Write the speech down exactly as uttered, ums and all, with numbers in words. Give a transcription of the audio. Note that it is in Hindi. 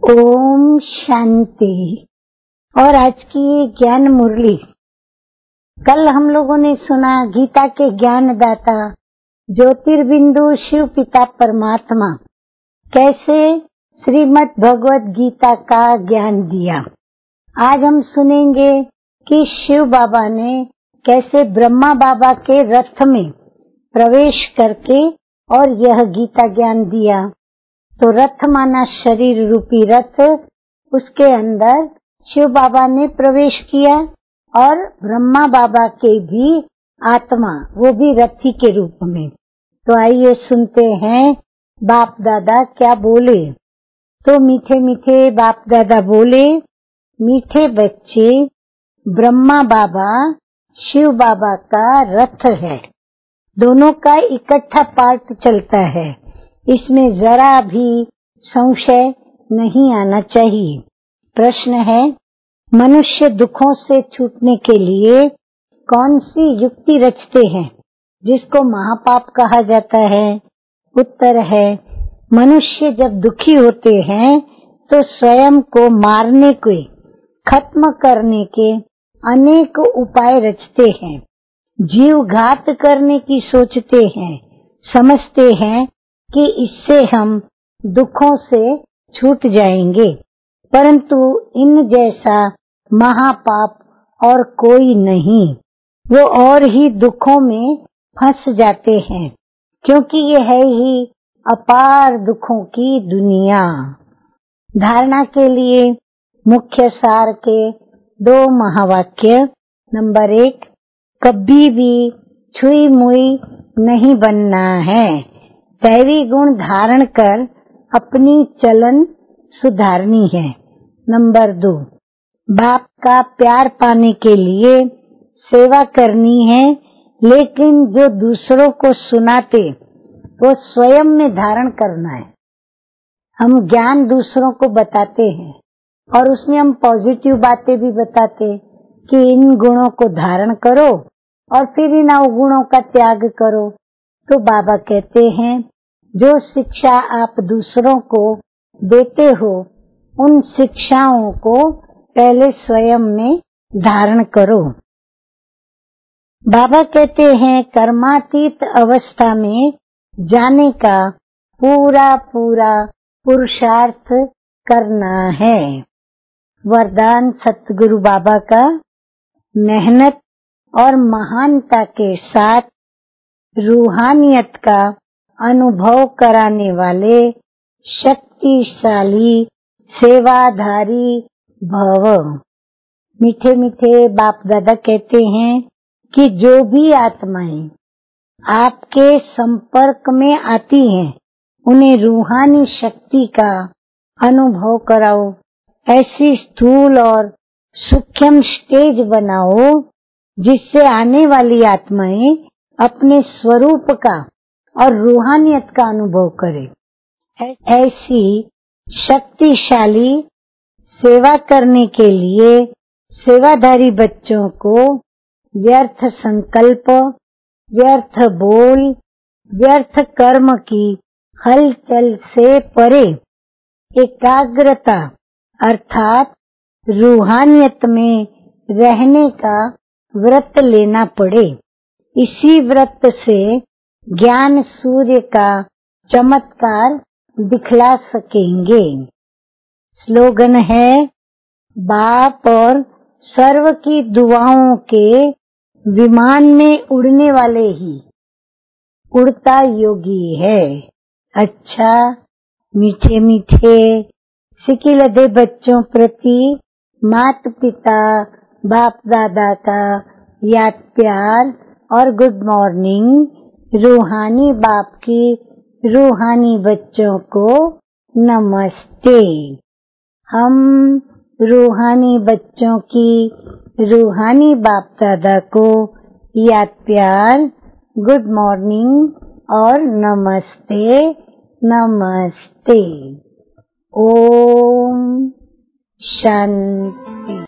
ओम शांति। और आज की ज्ञान मुरली। कल हम लोगों ने सुना गीता के ज्ञानदाता ज्योतिर्बिंदु शिव पिता परमात्मा कैसे श्रीमद् भगवत गीता का ज्ञान दिया। आज हम सुनेंगे कि शिव बाबा ने कैसे ब्रह्मा बाबा के रथ में प्रवेश करके और यह गीता ज्ञान दिया। तो रथ माना शरीर रूपी रथ, उसके अंदर शिव बाबा ने प्रवेश किया और ब्रह्मा बाबा के भी आत्मा, वो भी रथी के रूप में। तो आइए सुनते हैं बाप दादा क्या बोले। तो मीठे मीठे बाप दादा बोले, मीठे बच्चे, ब्रह्मा बाबा शिव बाबा का रथ है। दोनों का इकट्ठा पार्ट चलता है, इसमें जरा भी संशय नहीं आना चाहिए। प्रश्न है, मनुष्य दुखों से छूटने के लिए कौन सी युक्ति रचते हैं जिसको महापाप कहा जाता है? उत्तर है, मनुष्य जब दुखी होते हैं तो स्वयं को मारने के, खत्म करने के अनेक उपाय रचते हैं, जीव घात करने की सोचते हैं, समझते हैं कि इससे हम दुखों से छूट जाएंगे, परंतु इन जैसा महापाप और कोई नहीं। वो और ही दुखों में फंस जाते हैं, क्योंकि ये है ही अपार दुखों की दुनिया। धारणा के लिए मुख्य सार के दो महावाक्य। नंबर एक, कभी भी छुई मुई नहीं बनना है। दैवी गुण धारण कर अपनी चलन सुधारनी है। नंबर दो, बाप का प्यार पाने के लिए सेवा करनी है, लेकिन जो दूसरों को सुनाते वो स्वयं में धारण करना है। हम ज्ञान दूसरों को बताते हैं और उसमें हम पॉजिटिव बातें भी बताते कि इन गुणों को धारण करो और फिर इन अवगुणों का त्याग करो। तो बाबा कहते हैं, जो शिक्षा आप दूसरों को देते हो उन शिक्षाओं को पहले स्वयं में धारण करो। बाबा कहते हैं, कर्मातीत अवस्था में जाने का पूरा पूरा पुरुषार्थ करना है। वरदान सतगुरु बाबा का, मेहनत और महानता के साथ रूहानियत का अनुभव कराने वाले शक्तिशाली सेवाधारी भव। मीठे मीठे बाप दादा कहते हैं कि जो भी आत्माएं आपके संपर्क में आती हैं उन्हें रूहानी शक्ति का अनुभव कराओ। ऐसी स्थूल और सूक्ष्म स्टेज बनाओ जिससे आने वाली आत्माएं अपने स्वरूप का और रूहानियत का अनुभव करें। ऐसी शक्तिशाली सेवा करने के लिए सेवाधारी बच्चों को व्यर्थ संकल्प, व्यर्थ बोल, व्यर्थ कर्म की हलचल से परे एकाग्रता अर्थात रूहानियत में रहने का व्रत लेना पड़े। इसी व्रत से ज्ञान सूर्य का चमत्कार दिखला सकेंगे। स्लोगन है, बाप और सर्व की दुआओं के विमान में उड़ने वाले ही उड़ता योगी है। अच्छा, मीठे मीठे सिकिलधे बच्चों प्रति मात पिता बाप दादा का याद प्यार और गुड मॉर्निंग। रूहानी बाप की रूहानी बच्चों को नमस्ते। हम रूहानी बच्चों की रूहानी बाप दादा को याद प्यार, गुड मॉर्निंग और नमस्ते नमस्ते। ओम शांति।